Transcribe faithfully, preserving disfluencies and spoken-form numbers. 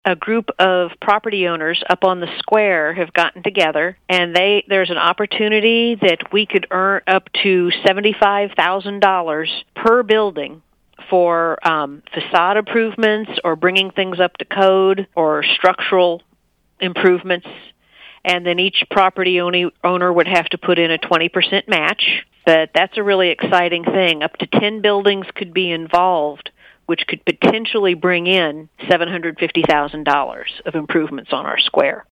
a group of property owners up on the square have gotten together, and they there's an opportunity that we could earn up to seventy-five thousand dollars per building for um, facade improvements or bringing things up to code or structural improvements. And then each property owner would have to put in a twenty percent match. But that's a really exciting thing. Up to ten buildings could be involved, which could potentially bring in seven hundred fifty thousand dollars of improvements on our square.